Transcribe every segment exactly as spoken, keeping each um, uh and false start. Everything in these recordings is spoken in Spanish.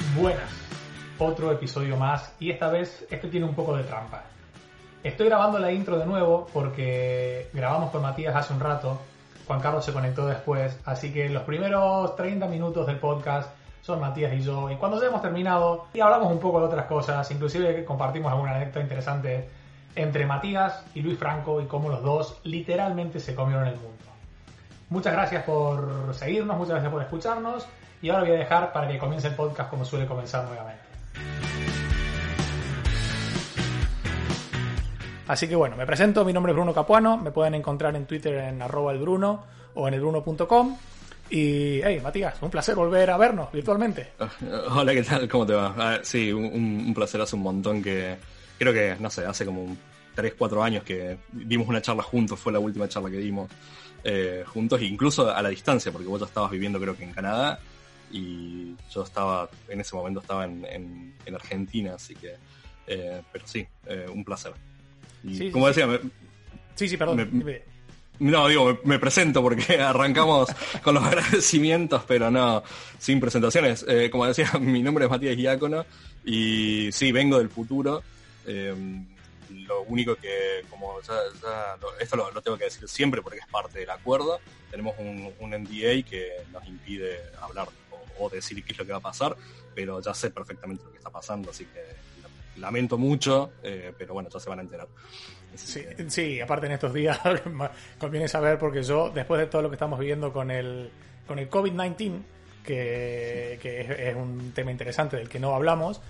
Buenas, otro episodio más y esta vez este tiene un poco de trampa. Estoy grabando la intro de nuevo porque grabamos con Matías hace un rato, Juan Carlos se conectó después, así que los primeros treinta minutos del podcast son Matías y yo, y cuando ya hemos terminado y hablamos un poco de otras cosas, inclusive compartimos alguna anécdota interesante entre Matías y Luis Franco y cómo los dos literalmente se comieron el mundo. Muchas gracias por seguirnos, muchas gracias por escucharnos. Y ahora voy a dejar para que comience el podcast como suele comenzar nuevamente. Así que bueno, me presento, mi nombre es Bruno Capuano, me pueden encontrar en Twitter en arroba elbruno o en elbruno punto com. Y, hey, Matías, un placer volver a vernos virtualmente. Hola, ¿qué tal? ¿Cómo te va? Ah, sí, un, un placer, hace un montón que... Creo que, no sé, hace como tres, cuatro años que dimos una charla juntos, fue la última charla que dimos eh, juntos, incluso a la distancia, porque vos ya estabas viviendo creo que en Canadá. Y yo estaba, en ese momento estaba en, en, en Argentina, así que, eh, pero sí, eh, un placer. Y sí, como sí, decía, sí. Me, sí, sí, perdón. Me, no, digo, me, me presento porque arrancamos con los agradecimientos, pero no, sin presentaciones. Eh, como decía, mi nombre es Matías Diácono y sí, vengo del futuro. Eh, lo único que, como ya, ya lo, esto lo, lo tengo que decir siempre porque es parte del acuerdo, tenemos un, un N D A que nos impide hablar o decir qué es lo que va a pasar, pero ya sé perfectamente lo que está pasando, así que lamento mucho, eh, pero bueno, ya se van a enterar. Sí, que... sí, aparte en estos días conviene saber, porque yo, después de todo lo que estamos viviendo con el con el COVID diecinueve, que, sí. que es, es un tema interesante del que no hablamos,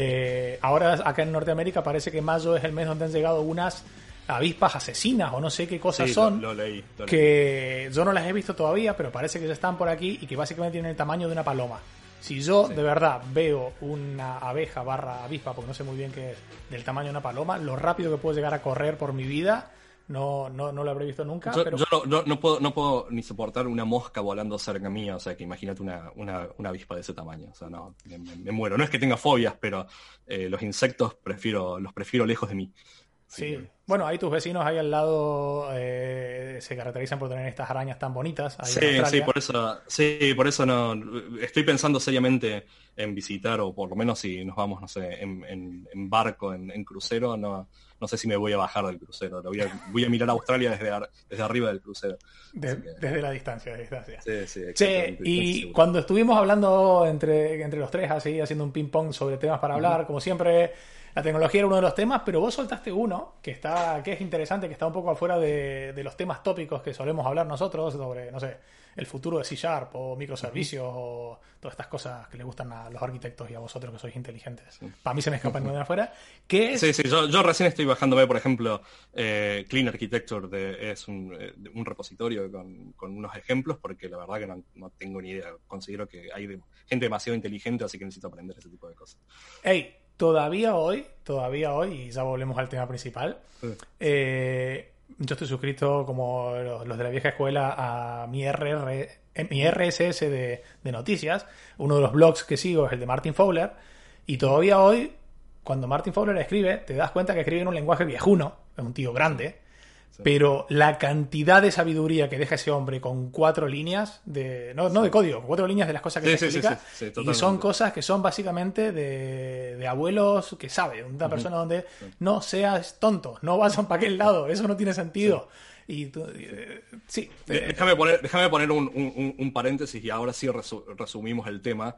eh, ahora acá en Norteamérica parece que mayo es el mes donde han llegado unas avispas asesinas o no sé qué cosas sí, son, lo, lo leí, lo que leí. Yo no las he visto todavía, pero parece que ya están por aquí y que básicamente tienen el tamaño de una paloma. Si yo sí. de verdad veo una abeja barra avispa, porque no sé muy bien qué es, del tamaño de una paloma, lo rápido que puedo llegar a correr por mi vida, no, no, no lo habré visto nunca. Yo, pero... yo no, no, no, puedo, no puedo ni soportar una mosca volando cerca mía, o sea que imagínate una, una, una avispa de ese tamaño, o sea, no, me, me, me muero. No es que tenga fobias, pero eh, los insectos prefiero, los prefiero lejos de mí. Sí, sí, bueno, ahí tus vecinos ahí al lado eh, se caracterizan por tener estas arañas tan bonitas. Ahí sí, en sí, por eso, sí, por eso no estoy pensando seriamente en visitar, o por lo menos si nos vamos, no sé, en, en, en barco, en, en crucero, no, no sé si me voy a bajar del crucero. Lo voy a, voy a mirar a Australia desde, desde arriba del crucero. De, que... Desde la distancia, de distancia. Sí, sí, che, y cuando estuvimos hablando entre, entre los tres, así, haciendo un ping pong sobre temas para hablar, uh-huh. como siempre. La tecnología era uno de los temas, pero vos soltaste uno que está que es interesante, que está un poco afuera de, de los temas tópicos que solemos hablar nosotros sobre, no sé, el futuro de C Sharp o microservicios uh-huh. o todas estas cosas que le gustan a los arquitectos y a vosotros que sois inteligentes. Sí. Para mí se me escapan uh-huh. de afuera. ¿Qué es? Sí, sí, yo, yo recién estoy bajándome, por ejemplo, eh, Clean Architecture de, es un, eh, un repositorio con, con unos ejemplos, porque la verdad que no, no tengo ni idea. Considero que hay de, gente demasiado inteligente, así que necesito aprender ese tipo de cosas. ¡Ey! Todavía hoy, todavía hoy, y ya volvemos al tema principal, sí. eh, yo estoy suscrito como los, los de la vieja escuela a mi, R R, mi R S S de, de noticias. Uno de los blogs que sigo es el de Martin Fowler, y todavía hoy, cuando Martin Fowler escribe, te das cuenta que escribe en un lenguaje viejuno, es un tío grande, sí. pero la cantidad de sabiduría que deja ese hombre con cuatro líneas, de no, no de código, con cuatro líneas de las cosas que sí, se sí, explica, sí, sí, sí, y son cosas que son básicamente de, de abuelos que saben, una uh-huh. persona donde sí. no seas tonto, no vas para aquel lado, eso no tiene sentido. Sí. Y tú, eh, sí. Déjame poner, déjame poner un, un, un paréntesis y ahora sí resu- resumimos el tema.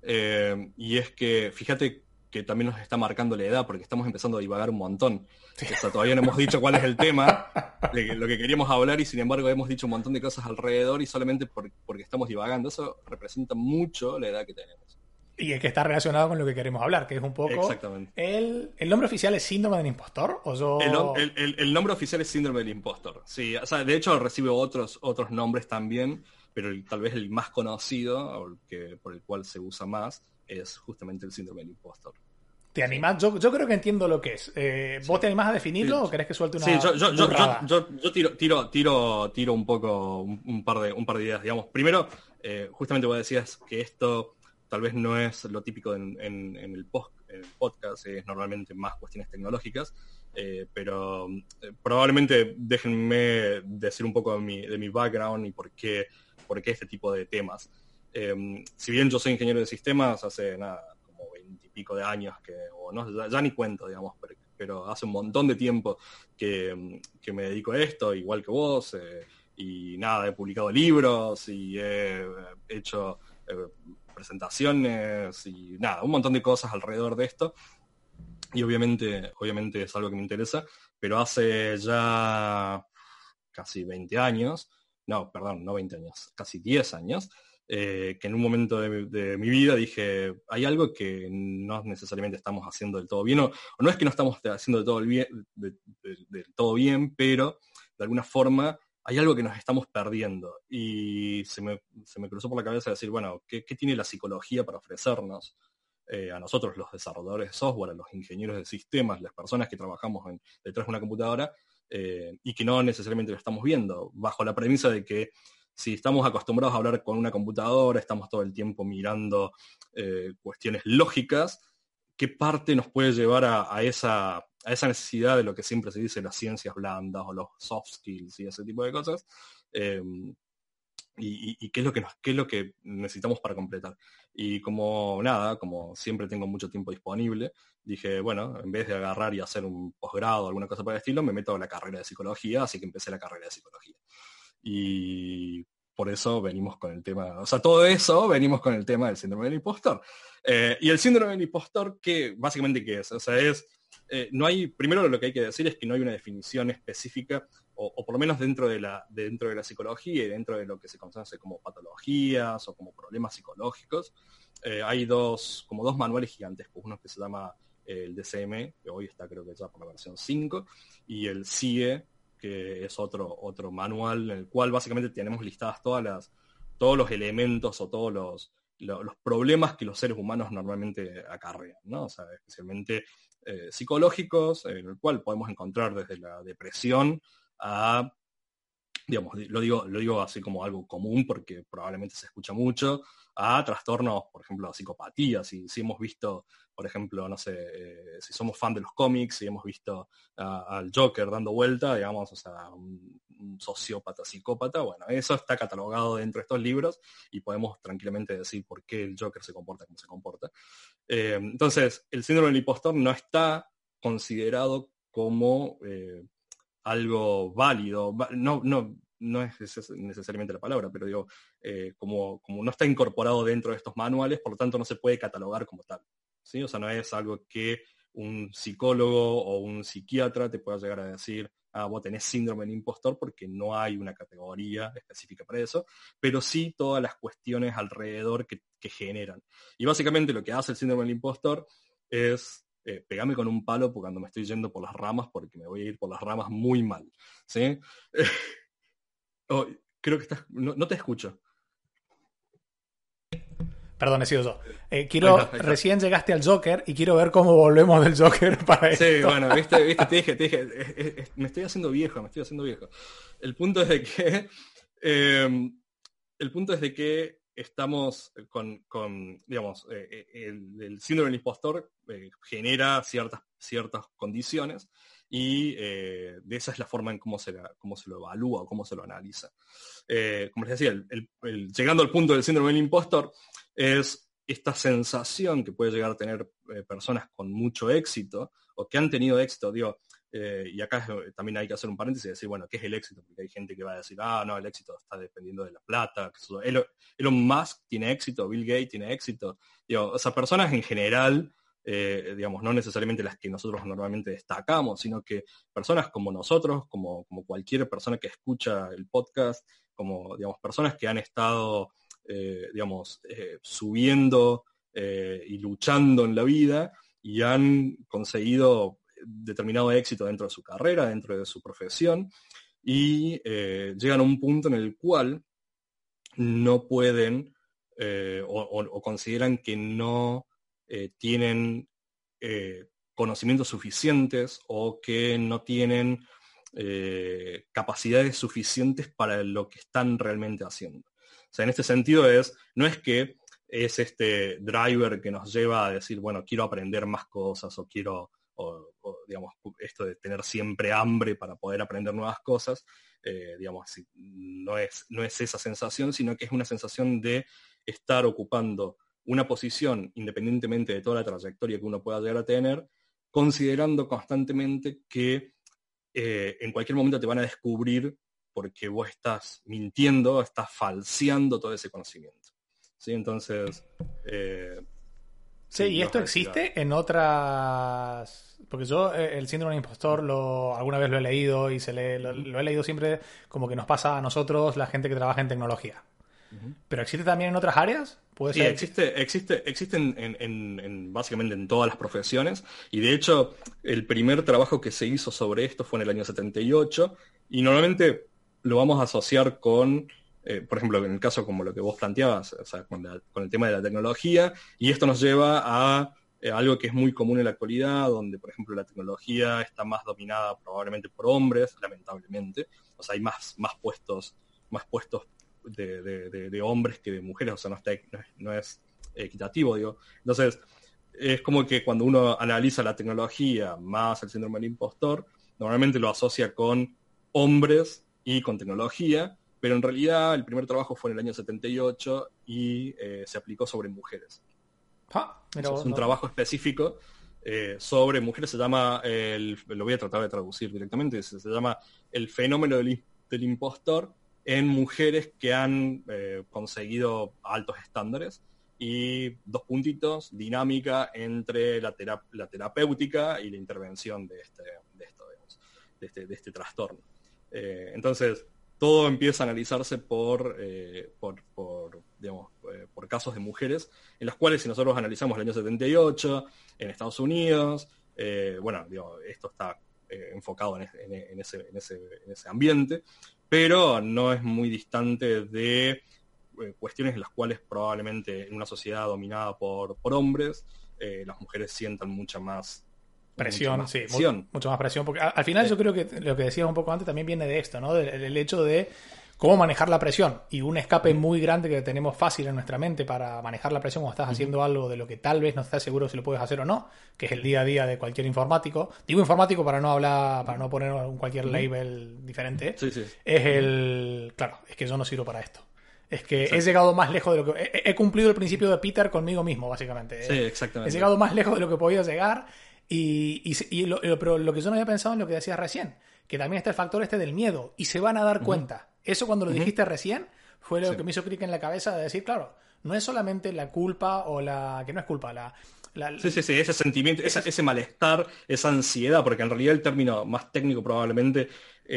Eh, y es que, fíjate que también nos está marcando la edad, porque estamos empezando a divagar un montón. Sí. O sea, todavía no hemos dicho cuál es el tema de lo que queríamos hablar y sin embargo hemos dicho un montón de cosas alrededor y solamente por, porque estamos divagando. Eso representa mucho la edad que tenemos. Y es que está relacionado con lo que queremos hablar, que es un poco... Exactamente. El, ¿El nombre oficial es síndrome del impostor? ¿O yo... el, el, el, el nombre oficial es síndrome del impostor. Sí, o sea, de hecho recibe otros, otros nombres también, pero el, tal vez el más conocido, o el que, por el cual se usa más, es justamente el síndrome del impostor. ¿Te animás? Yo, yo creo que entiendo lo que es. Eh, ¿Vos sí. te animás a definirlo sí. o querés que suelte una Sí, yo, yo, yo, yo, yo, yo tiro, tiro, tiro, tiro un poco, un, un, par de, un par de ideas, digamos. Primero, eh, justamente vos decías que esto tal vez no es lo típico en, en, en, el, post, en el podcast, es normalmente más cuestiones tecnológicas, eh, pero eh, probablemente déjenme decir un poco de mi, de mi background y por qué, por qué este tipo de temas. Eh, si bien yo soy ingeniero de sistemas, hace nada, como pico de años que, o no, ya, ya ni cuento, digamos, pero, pero hace un montón de tiempo que, que me dedico a esto, igual que vos, eh, y nada, he publicado libros y he hecho eh, presentaciones y nada, un montón de cosas alrededor de esto. Y obviamente, obviamente es algo que me interesa, pero hace ya casi veinte años, no, perdón, no veinte años, casi diez años, eh, que en un momento de, de mi vida dije, hay algo que no necesariamente estamos haciendo del todo bien, o, o no es que no estamos haciendo del todo bien, de, de, del todo bien, pero de alguna forma hay algo que nos estamos perdiendo. Y se me, se me cruzó por la cabeza decir, bueno, ¿qué, qué tiene la psicología para ofrecernos? Eh, a nosotros los desarrolladores de software, a los ingenieros de sistemas, las personas que trabajamos en, detrás de una computadora, eh, y que no necesariamente lo estamos viendo, bajo la premisa de que si estamos acostumbrados a hablar con una computadora, estamos todo el tiempo mirando eh, cuestiones lógicas, ¿qué parte nos puede llevar a, a, esa, a esa necesidad de lo que siempre se dice las ciencias blandas o los soft skills y ese tipo de cosas? Eh, Y, y, y qué es lo que nos, qué es lo que necesitamos para completar. Y como nada, como siempre tengo mucho tiempo disponible, dije, bueno, en vez de agarrar y hacer un posgrado o alguna cosa por el estilo, me meto a la carrera de psicología, así que empecé la carrera de psicología. Y por eso venimos con el tema, o sea, todo eso venimos con el tema del síndrome del impostor. Eh, y el síndrome del impostor, ¿qué, básicamente qué es? O sea, es, eh, no hay, primero lo que hay que decir es que no hay una definición específica, o, o por lo menos dentro de, la, dentro de la psicología y dentro de lo que se conoce como patologías o como problemas psicológicos. Eh, hay dos, como dos manuales gigantescos, uno que se llama eh, el D S M, que hoy está creo que ya por la versión cinco, y el C I E, que es otro, otro manual en el cual básicamente tenemos listadas todas las, todos los elementos o todos los, los, los problemas que los seres humanos normalmente acarrean, ¿no? O sea, especialmente eh, psicológicos, en el cual podemos encontrar desde la depresión a, digamos, lo digo, lo digo así como algo común porque probablemente se escucha mucho, a trastornos, por ejemplo, a psicopatía. Si, si hemos visto, por ejemplo, no sé, eh, si somos fan de los cómics, si hemos visto uh, al Joker dando vuelta, digamos, o sea, un, un sociópata, psicópata, bueno, eso está catalogado dentro de estos libros y podemos tranquilamente decir por qué el Joker se comporta como se comporta. Eh, entonces, el síndrome del impostor no está considerado como eh, algo válido, no, no, no es necesariamente la palabra, pero digo, eh, como, como no está incorporado dentro de estos manuales, por lo tanto no se puede catalogar como tal, ¿sí? O sea, no es algo que un psicólogo o un psiquiatra te pueda llegar a decir, ah, vos tenés síndrome del impostor, porque no hay una categoría específica para eso, pero sí todas las cuestiones alrededor que, que generan. Y básicamente lo que hace el síndrome del impostor es Eh, pegame con un palo cuando me estoy yendo por las ramas, porque me voy a ir por las ramas muy mal, ¿sí? Oh, creo que estás, no, no te escucho. Perdón, he sido yo. Eh, Ahí quiero, está, ahí está. recién llegaste al Joker y quiero ver cómo volvemos del Joker para esto. Sí, bueno, viste, viste, te dije, te dije, es, es, es, me estoy haciendo viejo, me estoy haciendo viejo. El punto es de que, eh, el punto es de que estamos con, con digamos, eh, el, el síndrome del impostor eh, genera ciertas, ciertas condiciones y eh, de esa es la forma en cómo se, la, cómo se lo evalúa o cómo se lo analiza. Eh, como les decía, el, el, el, llegando al punto del síndrome del impostor es esta sensación que puede llegar a tener eh, personas con mucho éxito o que han tenido éxito, digo, Eh, y acá eh, también hay que hacer un paréntesis y decir, bueno, ¿qué es el éxito? Porque hay gente que va a decir, ah, no, el éxito está dependiendo de la plata. Elon, Elon Musk tiene éxito, Bill Gates tiene éxito. Digo, o sea, personas en general, eh, digamos, no necesariamente las que nosotros normalmente destacamos, sino que personas como nosotros, como, como cualquier persona que escucha el podcast, como, digamos, personas que han estado, eh, digamos, eh, subiendo eh, y luchando en la vida y han conseguido determinado éxito dentro de su carrera, dentro de su profesión, y eh, llegan a un punto en el cual no pueden eh, o, o, o consideran que no eh, tienen eh, conocimientos suficientes o que no tienen eh, capacidades suficientes para lo que están realmente haciendo. O sea, en este sentido es, no es que es este driver que nos lleva a decir, bueno, quiero aprender más cosas o quiero O, o, digamos, esto de tener siempre hambre para poder aprender nuevas cosas, eh, digamos, no es, no es esa sensación, sino que es una sensación de estar ocupando una posición independientemente de toda la trayectoria que uno pueda llegar a tener, considerando constantemente que eh, en cualquier momento te van a descubrir porque vos estás mintiendo, estás falseando todo ese conocimiento. ¿Sí? Entonces... Eh, sí, ¿y esto existe en otras...? Porque yo eh, el síndrome del impostor lo, alguna vez lo he leído y se lee, lo, lo he leído siempre como que nos pasa a nosotros, la gente que trabaja en tecnología. Uh-huh. ¿Pero existe también en otras áreas? ¿Puede sí, ser? existe, existe, existe en, en, en básicamente en todas las profesiones. Y de hecho, el primer trabajo que se hizo sobre esto fue en el año setenta y ocho. Y normalmente lo vamos a asociar con... Eh, por ejemplo, en el caso como lo que vos planteabas, o sea, con, la, con el tema de la tecnología, y esto nos lleva a eh, algo que es muy común en la actualidad, donde, por ejemplo, la tecnología está más dominada probablemente por hombres, lamentablemente. O sea, hay más, más puestos, más puestos de, de, de, de hombres que de mujeres, o sea, no, está, no, es, no es equitativo, digo. Entonces, es como que cuando uno analiza la tecnología más el síndrome del impostor, normalmente lo asocia con hombres y con tecnología, pero en realidad el primer trabajo fue en el año setenta y ocho y eh, se aplicó sobre mujeres. Ah, mira vos, es un no. trabajo específico eh, sobre mujeres, se llama, el, lo voy a tratar de traducir directamente, se, se llama el fenómeno del, del impostor en mujeres que han eh, conseguido altos estándares, y dos puntitos, dinámica entre la, terap la terapéutica y la intervención de este, de esto, digamos, de, este, de este trastorno. Eh, entonces, todo empieza a analizarse por, eh, por, por, digamos, eh, por casos de mujeres, en las cuales si nosotros analizamos el año setenta y ocho, en Estados Unidos, eh, bueno, digo, esto está eh, enfocado en, en, en, ese, en, ese, en ese ambiente, pero no es muy distante de eh, cuestiones en las cuales probablemente en una sociedad dominada por, por hombres, eh, las mujeres sientan mucha más presión, más sí, presión. Mu mucho más presión, porque al final sí. yo creo que lo que decías un poco antes también viene de esto, ¿no? Del, del hecho de cómo manejar la presión, y un escape uh-huh. muy grande que tenemos fácil en nuestra mente para manejar la presión cuando estás uh-huh. haciendo algo de lo que tal vez no estás seguro si lo puedes hacer o no, que es el día a día de cualquier informático. Digo informático para no hablar, para no poner cualquier uh-huh. label diferente. Sí, sí. Es el... Claro, es que yo no sirvo para esto. Es que exacto. He llegado más lejos de lo que... He, he cumplido el principio de Peter conmigo mismo, básicamente. Sí, exactamente. He llegado más lejos de lo que podía llegar. Y, y, y lo, pero lo que yo no había pensado en lo que decías recién, que también está el factor este del miedo, y se van a dar uh-huh. cuenta. Eso cuando lo uh-huh. dijiste recién fue lo sí. que me hizo clic en la cabeza de decir, claro, no es solamente la culpa o la... que no es culpa, la... la sí, sí, sí, ese sentimiento, ese, ese malestar, esa ansiedad, porque en realidad el término más técnico probablemente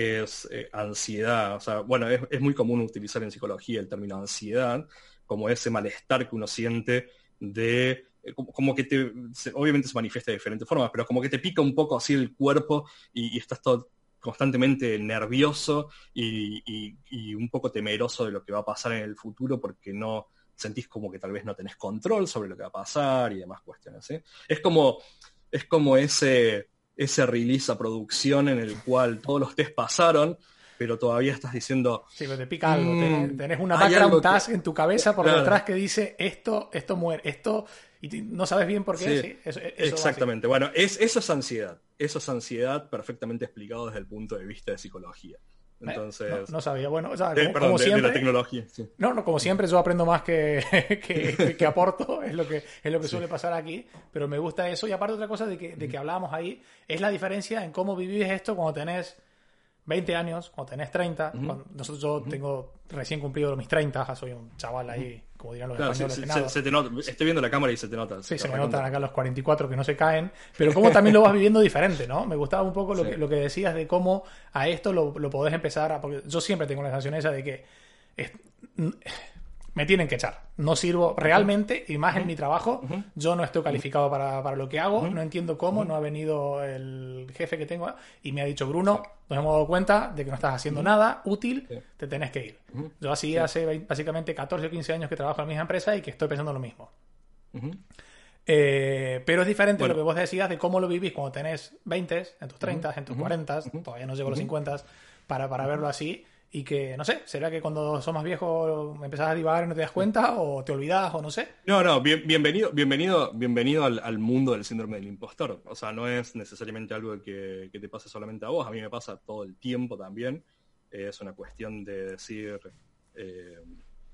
es eh, ansiedad. O sea, bueno, es, es muy común utilizar en psicología el término ansiedad como ese malestar que uno siente de... Como, como que te, se, obviamente se manifiesta de diferentes formas, pero como que te pica un poco así el cuerpo y, y estás todo constantemente nervioso y, y, y un poco temeroso de lo que va a pasar en el futuro, porque no sentís como que tal vez no tenés control sobre lo que va a pasar y demás cuestiones, ¿sí? Es como, es como ese, ese release a producción en el cual todos los test pasaron, pero todavía estás diciendo... Sí, pero te pica algo. Mmm, tenés, tenés una background task que... en tu cabeza por claro. detrás que dice esto, esto muere, esto... Y no sabes bien por qué. Sí, sí, eso, eso exactamente. Bueno, es, eso es ansiedad. Eso es ansiedad perfectamente explicado desde el punto de vista de psicología. Entonces... No, no sabía. Bueno, o sea, de, como, perdón, como de, siempre, de la tecnología. Sí. No, no, como siempre yo aprendo más que, que, que, que aporto, es lo que, es lo que sí. suele pasar aquí, pero me gusta eso. Y aparte otra cosa de que, de que hablábamos ahí, es la diferencia en cómo vivís esto cuando tenés veinte años, cuando tenés treinta. Uh-huh. Cuando nosotros yo uh-huh. tengo recién cumplido mis treinta, soy un chaval ahí, como dirán los claro, españoles. Se, que se, nada. Se te nota, estoy viendo la cámara y se te nota. Sí, se, se me notan acá los cuarenta y cuatro que no se caen, pero cómo también lo vas viviendo diferente, ¿no? Me gustaba un poco lo, sí. que, lo que decías de cómo a esto lo, lo podés empezar a... Porque yo siempre tengo la sensación esa de que es, me tienen que echar. No sirvo realmente, y más uh-huh. en mi trabajo, uh-huh. yo no estoy calificado para, para lo que hago, uh-huh. no entiendo cómo, uh-huh. no ha venido el jefe que tengo y me ha dicho, Bruno, nos hemos dado cuenta de que no estás haciendo uh-huh. nada útil, sí. te tenés que ir. Uh-huh. Yo así sí. hace veinte, básicamente catorce o quince años que trabajo en la misma empresa y que estoy pensando lo mismo. Uh-huh. Eh, pero es diferente bueno. lo que vos decías de cómo lo vivís cuando tenés veinte, en tus treinta, uh-huh. en tus uh-huh. cuarenta, uh-huh. todavía no llego a los uh-huh. cincuenta, para, para uh-huh. verlo así. Y que, no sé, ¿será que cuando sos más viejo empezás a divagar y no te das cuenta? ¿O te olvidás? ¿O no sé? No, no, bien, bienvenido bienvenido, bienvenido al, al mundo del síndrome del impostor. O sea, no es necesariamente algo que, que te pase solamente a vos. A mí me pasa todo el tiempo también. Eh, es una cuestión de decir... Eh,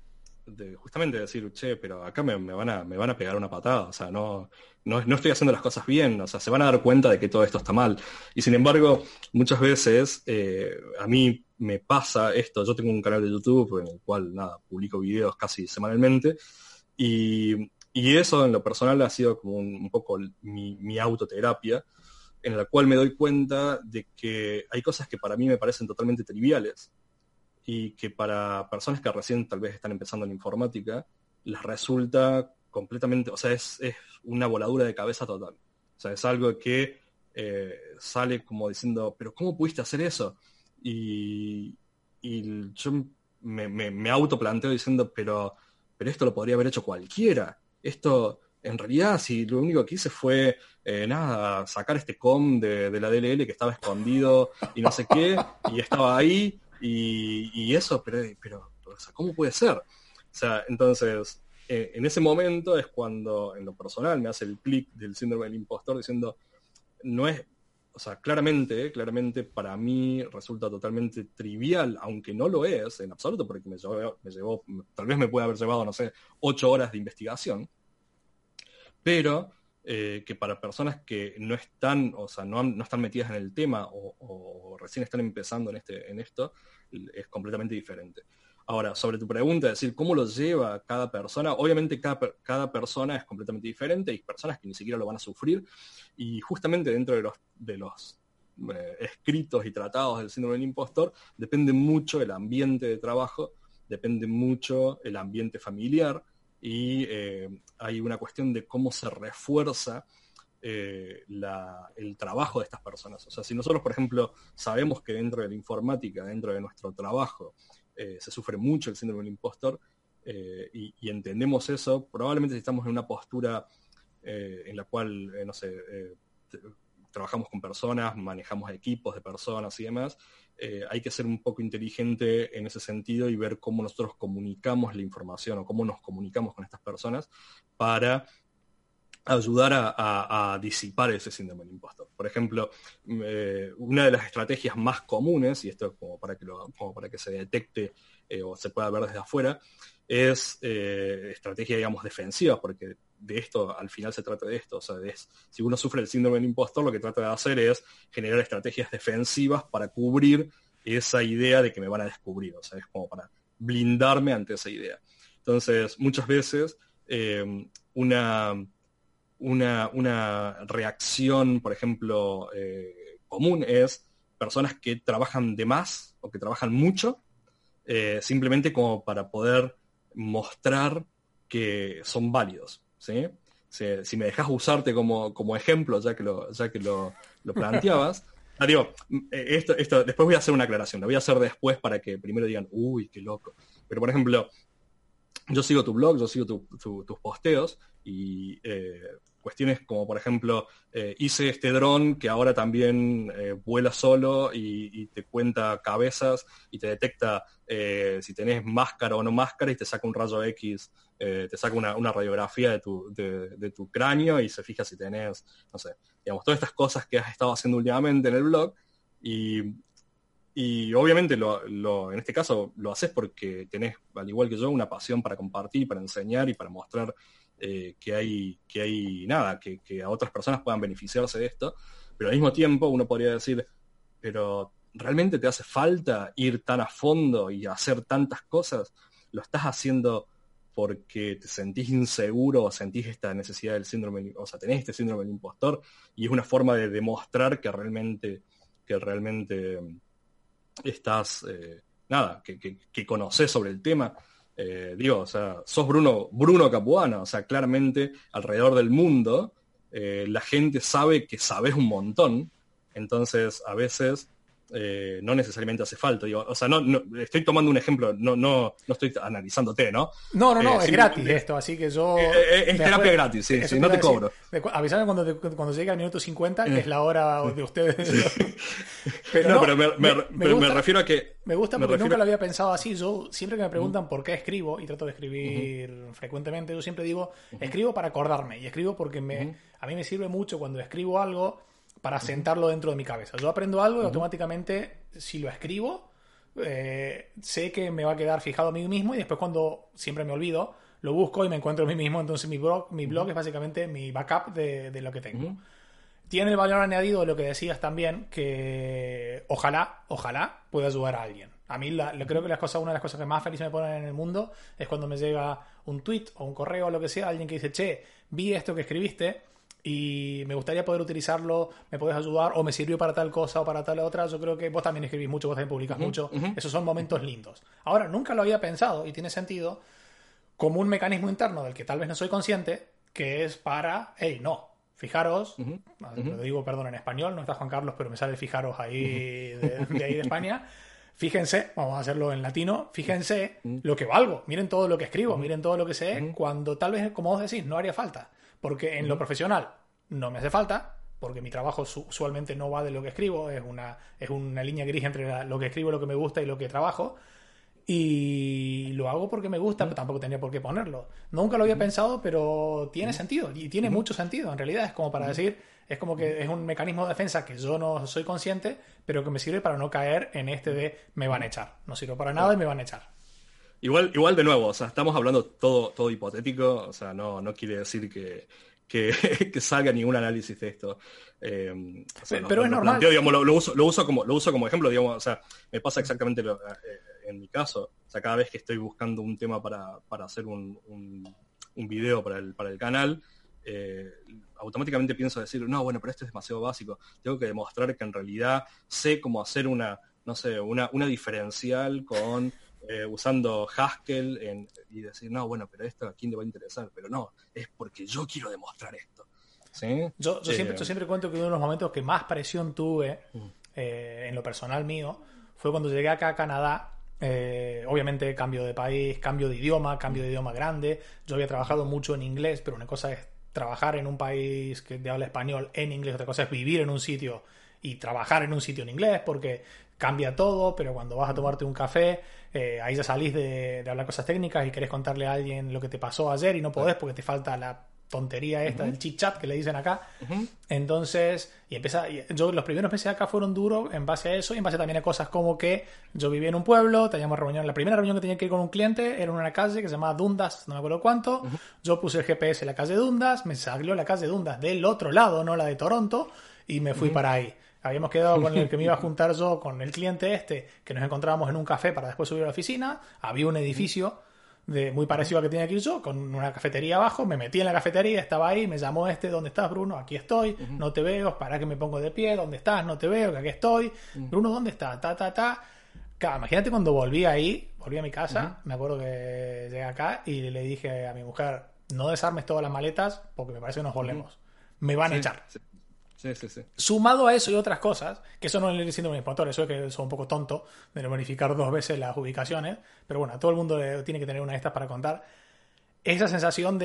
de justamente decir, che, pero acá me, me van a, me van a pegar una patada, o sea, no, no, no estoy haciendo las cosas bien, o sea, se van a dar cuenta de que todo esto está mal. Y sin embargo, muchas veces eh, a mí me pasa esto, yo tengo un canal de YouTube en el cual, nada, publico videos casi semanalmente, y, y eso en lo personal ha sido como un, un poco mi, mi autoterapia, en la cual me doy cuenta de que hay cosas que para mí me parecen totalmente triviales, y que para personas que recién tal vez están empezando en informática, les resulta completamente, o sea, es, es una voladura de cabeza total. O sea, es algo que eh, sale como diciendo, pero ¿cómo pudiste hacer eso? Y, y yo me, me, me autoplanteo diciendo, pero, pero esto lo podría haber hecho cualquiera. Esto, en realidad, si lo único que hice fue, eh, nada, sacar este com de, de la D L L que estaba escondido y no sé qué, y estaba ahí, y, y eso, pero, pero o sea, ¿cómo puede ser? O sea, entonces, eh, en ese momento es cuando, en lo personal, me hace el clic del síndrome del impostor diciendo, no es, o sea, claramente, claramente para mí resulta totalmente trivial, aunque no lo es en absoluto, porque me llevó, me llevó tal vez me puede haber llevado, no sé, ocho horas de investigación, pero eh, que para personas que no están, o sea, no, han, no están metidas en el tema o, o recién están empezando en, este, en esto, es completamente diferente. Ahora, sobre tu pregunta, es decir, ¿cómo lo lleva cada persona? Obviamente cada, cada persona es completamente diferente, hay personas que ni siquiera lo van a sufrir, y justamente dentro de los, de los eh, escritos y tratados del síndrome del impostor, depende mucho el ambiente de trabajo, depende mucho el ambiente familiar, y eh, hay una cuestión de cómo se refuerza eh, la, el trabajo de estas personas. O sea, si nosotros, por ejemplo, sabemos que dentro de la informática, dentro de nuestro trabajo, eh, se sufre mucho el síndrome del impostor, eh, y, y entendemos eso, probablemente si estamos en una postura eh, en la cual, eh, no sé, eh, trabajamos con personas, manejamos equipos de personas y demás, eh, hay que ser un poco inteligente en ese sentido y ver cómo nosotros comunicamos la información o cómo nos comunicamos con estas personas para ayudar a, a, a disipar ese síndrome del impostor. Por ejemplo, eh, una de las estrategias más comunes, y esto es como para que, lo, como para que se detecte eh, o se pueda ver desde afuera, es eh, estrategia, digamos, defensiva, porque de esto, al final se trata de esto. O sea, es, si uno sufre el síndrome del impostor, lo que trata de hacer es generar estrategias defensivas para cubrir esa idea de que me van a descubrir. O sea, es como para blindarme ante esa idea. Entonces, muchas veces, eh, una... Una, una reacción, por ejemplo, eh, común es personas que trabajan de más o que trabajan mucho, eh, simplemente como para poder mostrar que son válidos, ¿sí? Si, si me dejas usarte como, como ejemplo, ya que lo, ya que lo, lo planteabas, ah, digo, esto, esto, después voy a hacer una aclaración, la voy a hacer después para que primero digan, uy, qué loco. Pero, por ejemplo, yo sigo tu blog, yo sigo tu, tu, tus posteos, y eh, cuestiones como, por ejemplo, eh, hice este dron que ahora también eh, vuela solo y, y te cuenta cabezas y te detecta eh, si tenés máscara o no máscara, y te saca un rayo X, eh, te saca una, una radiografía de tu, de, de tu cráneo y se fija si tenés, no sé, digamos, todas estas cosas que has estado haciendo últimamente en el blog. Y Y obviamente lo, lo, en este caso lo haces porque tenés, al igual que yo, una pasión para compartir, para enseñar y para mostrar eh, que hay, que hay nada, que, que a otras personas puedan beneficiarse de esto. Pero al mismo tiempo uno podría decir, pero ¿realmente te hace falta ir tan a fondo y hacer tantas cosas? ¿Lo estás haciendo porque te sentís inseguro o sentís esta necesidad del síndrome, o sea, tenés este síndrome del impostor, y es una forma de demostrar que realmente, que realmente estás, eh, nada, que, que, que conocés sobre el tema? Eh, digo, o sea, sos Bruno, Bruno Capuano, o sea, claramente alrededor del mundo eh, la gente sabe que sabés un montón, entonces a veces eh, no necesariamente hace falta. Digo, o sea, no, no, estoy tomando un ejemplo, no, no, no estoy analizándote, ¿no? No, no, no, eh, es gratis esto, así que yo... Eh, eh, es terapia después, gratis, sí, sí, te no te decir, cobro. Avísame cuando, te, cuando llegue al minuto cincuenta, que Eh, es la hora de ustedes. sí. Pero no, no, pero me, me, me, me, me gusta, refiero a que... Me gusta me porque refiero... nunca lo había pensado así. Yo siempre que me preguntan uh-huh. por qué escribo, y trato de escribir uh-huh. frecuentemente, yo siempre digo, uh-huh. escribo para acordarme, y escribo porque me, uh-huh. a mí me sirve mucho cuando escribo algo para uh-huh. sentarlo dentro de mi cabeza. Yo aprendo algo y uh-huh. automáticamente, si lo escribo, eh, sé que me va a quedar fijado a mí mismo y después cuando siempre me olvido, lo busco y me encuentro a mí mismo. Entonces mi blog, mi blog uh-huh. es básicamente mi backup de, de lo que tengo. Uh-huh. Tiene el valor añadido de lo que decías también, que ojalá, ojalá pueda ayudar a alguien. A mí la, creo que las cosas, una de las cosas que más feliz me ponen en el mundo es cuando me llega un tweet o un correo o lo que sea, alguien que dice, che, vi esto que escribiste y me gustaría poder utilizarlo, me puedes ayudar, o me sirvió para tal cosa o para tal otra. Yo creo que vos también escribís mucho, vos también publicas uh-huh, mucho. Uh-huh. Esos son momentos lindos. Ahora, nunca lo había pensado y tiene sentido como un mecanismo interno del que tal vez no soy consciente, que es para, hey, no, fijaros, uh-huh, uh-huh. lo digo, perdón, en español, no está Juan Carlos, pero me sale fijaros ahí uh-huh. de, de ahí de España. Fíjense, vamos a hacerlo en latino, fíjense uh-huh. lo que valgo, miren todo lo que escribo, uh-huh. miren todo lo que sé, uh-huh. cuando tal vez, como vos decís, no haría falta. Porque en uh-huh. lo profesional no me hace falta, porque mi trabajo usualmente no va de lo que escribo, es una, es una línea gris entre la, lo que escribo, lo que me gusta y lo que trabajo. Y lo hago porque me gusta, uh-huh. pero tampoco tenía por qué ponerlo. Nunca lo había uh-huh. pensado, pero tiene uh-huh. sentido, y tiene uh-huh. mucho sentido. En realidad es como para uh-huh. decir, es como que es un mecanismo de defensa que yo no soy consciente, pero que me sirve para no caer en este de me van a echar. No sirve para nada y me van a echar. Igual, igual de nuevo, o sea, estamos hablando todo, todo hipotético, o sea, no, no quiere decir que, que, que salga ningún análisis de esto. Eh, o sea, pero, pero lo, es lo normal. Planteo, digamos, lo, lo, uso, lo, uso como, lo uso como ejemplo, digamos, o sea, me pasa exactamente lo, eh, en mi caso. O sea, cada vez que estoy buscando un tema para, para hacer un, un, un video para el, para el canal, eh, automáticamente pienso decir, no, bueno, pero esto es demasiado básico. Tengo que demostrar que en realidad sé cómo hacer una, no sé, una, una diferencial con... Eh, usando Haskell en, y decir, no, bueno, pero esto a quién le va a interesar, pero no, es porque yo quiero demostrar esto. ¿Sí? Yo, yo, eh, siempre, yo siempre cuento que uno de los momentos que más presión tuve uh, eh, en lo personal mío fue cuando llegué acá a Canadá. Eh, obviamente cambio de país, cambio de idioma, cambio de idioma grande. Yo había trabajado mucho en inglés, pero una cosa es trabajar en un país que te habla español en inglés, otra cosa es vivir en un sitio y trabajar en un sitio en inglés, porque cambia todo, pero cuando vas a tomarte un café, eh, ahí ya salís de, de hablar cosas técnicas y querés contarle a alguien lo que te pasó ayer y no podés porque te falta la tontería esta uh-huh. del chit chat que le dicen acá. Uh-huh. Entonces, y empieza, y yo los primeros meses acá fueron duros en base a eso y en base también a cosas como que yo vivía en un pueblo, teníamos reunión, la primera reunión que tenía que ir con un cliente era en una calle que se llamaba Dundas, no me acuerdo cuánto. Uh-huh. Yo puse el G P S en la calle Dundas, me salió la calle Dundas del otro lado, no la de Toronto, y me fui uh-huh. para ahí. Habíamos quedado con el que me iba a juntar yo con el cliente este, que nos encontrábamos en un café para después subir a la oficina. Había un edificio de, muy parecido al que tenía que ir yo, con una cafetería abajo. Me metí en la cafetería, estaba ahí, me llamó este, ¿dónde estás, Bruno? Aquí estoy, uh-huh. no te veo, para que me pongo de pie, ¿dónde estás? No te veo, que aquí estoy. Uh-huh. Bruno, ¿dónde estás? Ta, ta, ta. Claro, imagínate cuando volví ahí, volví a mi casa, uh-huh. me acuerdo que llegué acá y le dije a mi mujer, no desarmes todas las maletas porque me parece que nos volvemos. Uh-huh. Me van sí, a echar. Sí. Sí, sí, sí. Sumado a eso y otras cosas, que eso no es el síndrome del impostor, eso es que soy un poco tonto de no bonificar dos veces las ubicaciones, pero bueno, todo el mundo tiene que tener una de estas para contar. Esa sensación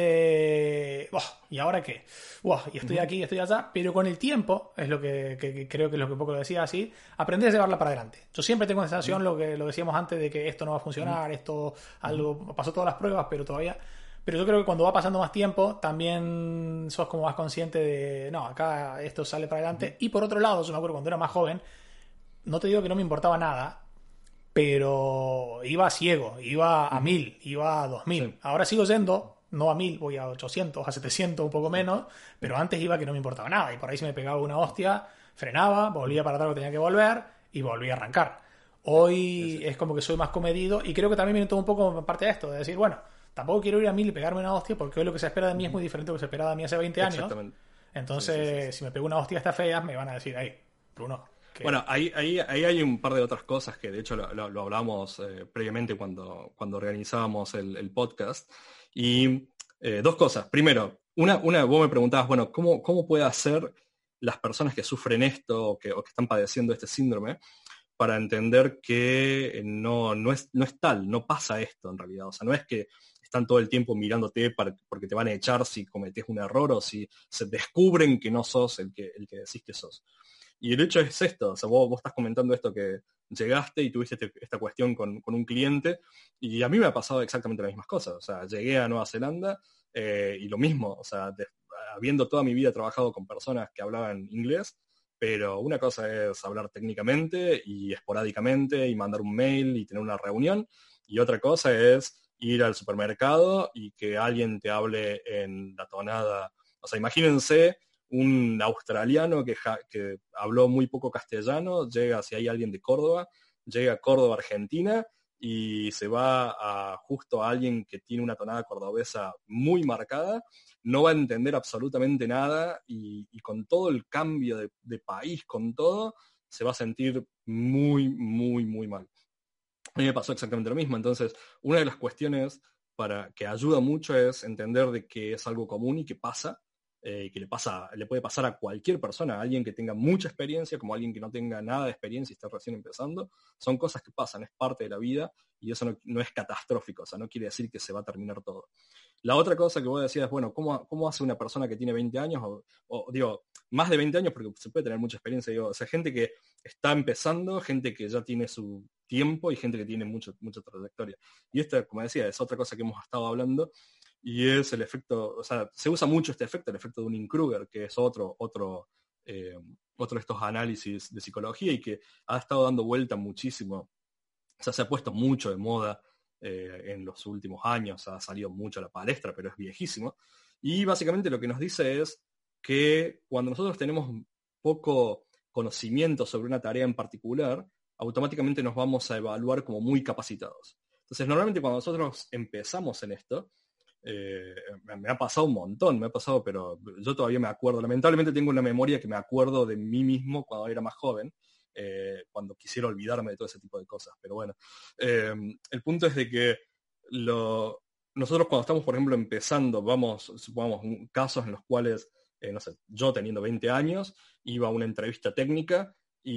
de, oh, ¿y ahora qué? Oh, y estoy uh-huh. aquí, estoy allá, pero con el tiempo, es lo que, que, que creo que es lo que un poco lo decía así, aprendí a llevarla para adelante. Yo siempre tengo la sensación, uh-huh. lo que lo decíamos antes, de que esto no va a funcionar, uh-huh. esto algo pasó todas las pruebas, pero todavía... Pero yo creo que cuando va pasando más tiempo, también sos como más consciente de, no, acá esto sale para adelante. Y por otro lado, yo me acuerdo cuando era más joven, no te digo que no me importaba nada, pero iba ciego, iba a mil, iba a dos mil. Sí. Ahora sigo yendo, no a mil, voy a ochocientos, a setecientos, un poco menos, pero antes iba que no me importaba nada. Y por ahí se me pegaba una hostia, frenaba, volvía para atrás lo que tenía que volver y volvía a arrancar. Hoy sí, sí. es como que soy más comedido y creo que también viene todo un poco parte de esto, de decir, bueno, tampoco quiero ir a mil y pegarme una hostia porque hoy lo que se espera de mí es muy diferente a lo que se esperaba de mí hace veinte años. Exactamente. Entonces, sí, sí, sí, sí. si me pego una hostia esta fea, me van a decir, hey, Bruno. ¿Qué? Bueno, ahí, ahí, ahí hay un par de otras cosas que de hecho lo, lo, lo hablamos eh, previamente cuando, cuando organizábamos el, el podcast. Y eh, dos cosas. Primero, una, una, vos me preguntabas, bueno, ¿cómo, cómo puede hacer las personas que sufren esto o que, o que están padeciendo este síndrome para entender que no, no, es, no es tal, no pasa esto en realidad? O sea, no es que están todo el tiempo mirándote para, porque te van a echar si cometés un error o si se descubren que no sos el que, el que decís que sos. Y el hecho es esto, o sea, vos, vos estás comentando esto que llegaste y tuviste este, esta cuestión con, con un cliente, y a mí me ha pasado exactamente las mismas cosas. O sea, llegué a Nueva Zelanda eh, y lo mismo, o sea, de, habiendo toda mi vida trabajado con personas que hablaban inglés, pero una cosa es hablar técnicamente y esporádicamente y mandar un mail y tener una reunión, y otra cosa es ir al supermercado y que alguien te hable en la tonada. O sea, imagínense un australiano que, ja, que habló muy poco castellano, llega, si hay alguien de Córdoba, llega a Córdoba, Argentina, y se va a justo a alguien que tiene una tonada cordobesa muy marcada, no va a entender absolutamente nada y, y con todo el cambio de, de país, con todo, se va a sentir muy, muy, muy mal. A mí me pasó exactamente lo mismo. Entonces, una de las cuestiones para que ayuda mucho es entender de que es algo común y que pasa, eh, que le pasa, le puede pasar a cualquier persona, a alguien que tenga mucha experiencia, como a alguien que no tenga nada de experiencia y está recién empezando. Son cosas que pasan, es parte de la vida y eso no, no es catastrófico, o sea, no quiere decir que se va a terminar todo. La otra cosa que vos decías es, bueno, ¿cómo, cómo hace una persona que tiene veinte años? O, o digo, más de veinte años, porque se puede tener mucha experiencia, digo, o sea, gente que está empezando, gente que ya tiene su tiempo y gente que tiene mucho, mucha trayectoria. Y esta, como decía, es otra cosa que hemos estado hablando, y es el efecto, o sea, se usa mucho este efecto, el efecto de Dunning-Kruger, que es otro, otro, eh, otro de estos análisis de psicología y que ha estado dando vuelta muchísimo. O sea, se ha puesto mucho de moda eh, en los últimos años, ha salido mucho a la palestra, pero es viejísimo. Y básicamente lo que nos dice es que cuando nosotros tenemos poco conocimiento sobre una tarea en particular, automáticamente nos vamos a evaluar como muy capacitados. Entonces, normalmente cuando nosotros empezamos en esto, eh, me ha pasado un montón, me ha pasado, pero yo todavía me acuerdo. Lamentablemente tengo una memoria que me acuerdo de mí mismo cuando era más joven, eh, cuando quisiera olvidarme de todo ese tipo de cosas. Pero bueno, eh, el punto es de que lo, nosotros cuando estamos, por ejemplo, empezando, vamos, supongamos, casos en los cuales, eh, no sé, yo teniendo veinte años, iba a una entrevista técnica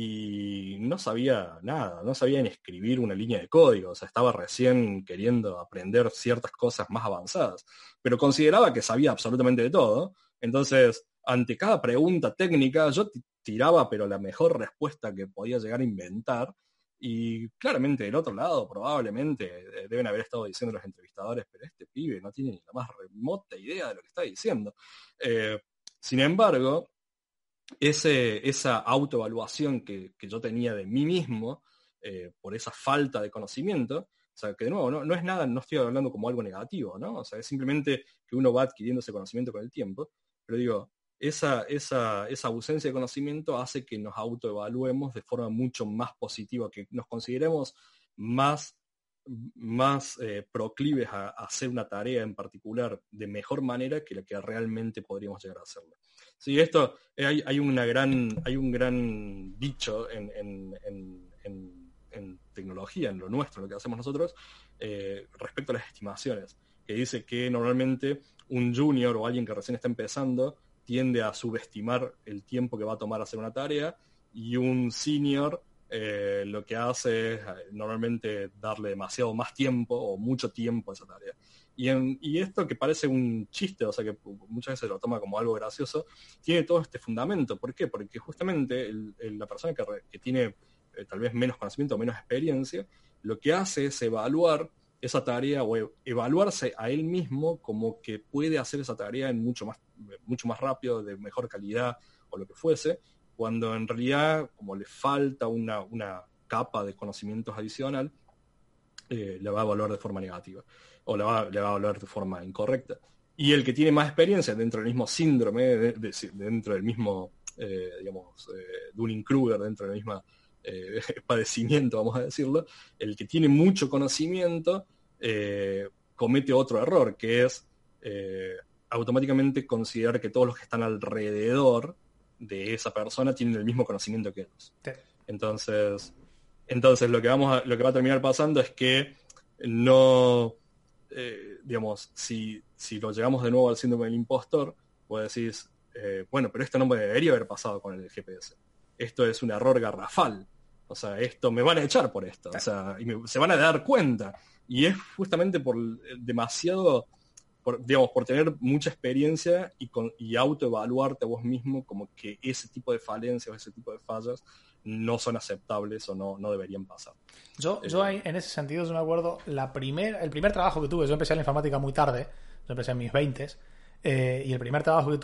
y no sabía nada, no sabía ni escribir una línea de código, o sea, estaba recién queriendo aprender ciertas cosas más avanzadas, pero consideraba que sabía absolutamente de todo. Entonces, ante cada pregunta técnica, yo tiraba, pero la mejor respuesta que podía llegar a inventar, y claramente del otro lado, probablemente, deben haber estado diciendo los entrevistadores, pero este pibe no tiene ni la más remota idea de lo que está diciendo. Eh, sin embargo, Ese, esa autoevaluación que, que yo tenía de mí mismo, eh, por esa falta de conocimiento, o sea, que de nuevo, no, no es nada, no estoy hablando como algo negativo, ¿no? O sea, es simplemente que uno va adquiriendo ese conocimiento con el tiempo, pero digo, esa, esa, esa ausencia de conocimiento hace que nos autoevaluemos de forma mucho más positiva, que nos consideremos más, más eh, proclives a, a hacer una tarea en particular de mejor manera que la que realmente podríamos llegar a hacerlo. Sí, esto, eh, hay, hay, una gran, hay un gran dicho en, en, en, en, en tecnología, en lo nuestro, lo que hacemos nosotros, eh, respecto a las estimaciones, que dice que normalmente un junior o alguien que recién está empezando tiende a subestimar el tiempo que va a tomar hacer una tarea, y un senior eh, lo que hace es normalmente darle demasiado más tiempo o mucho tiempo a esa tarea. Y, en, y esto que parece un chiste, o sea que muchas veces lo toma como algo gracioso, tiene todo este fundamento. ¿Por qué? Porque justamente el, el, la persona que, re, que tiene eh, tal vez menos conocimiento o menos experiencia, lo que hace es evaluar esa tarea o evaluarse a él mismo como que puede hacer esa tarea en mucho más, mucho más rápido, de mejor calidad o lo que fuese, cuando en realidad, como le falta una, una capa de conocimientos adicional, eh, le va a evaluar de forma negativa o le va, le va a evaluar de forma incorrecta. Y el que tiene más experiencia dentro del mismo síndrome, de, de, de, dentro del mismo, eh, digamos, eh, Dunning-Kruger, dentro del mismo eh, padecimiento, vamos a decirlo, el que tiene mucho conocimiento eh, comete otro error, que es eh, automáticamente considerar que todos los que están alrededor de esa persona tienen el mismo conocimiento que ellos. Sí. Entonces, entonces lo que vamos a, lo que va a terminar pasando es que no, eh, digamos, si, si lo llegamos de nuevo al síndrome del impostor, vos decís, eh, bueno, pero esto no me debería haber pasado con el G P S. Esto es un error garrafal. O sea, esto me van a echar por esto. O sea, y me, se van a dar cuenta. Y es justamente por demasiado, por, digamos, por tener mucha experiencia y, con, y autoevaluarte a vos mismo como que ese tipo de falencias o ese tipo de fallas no son aceptables o no, no deberían pasar. Yo, eh, yo ahí, en ese sentido, yo me acuerdo, la primer, el primer trabajo que tuve, yo empecé en la informática muy tarde, yo empecé en mis veintes, eh, y el primer trabajo que tuve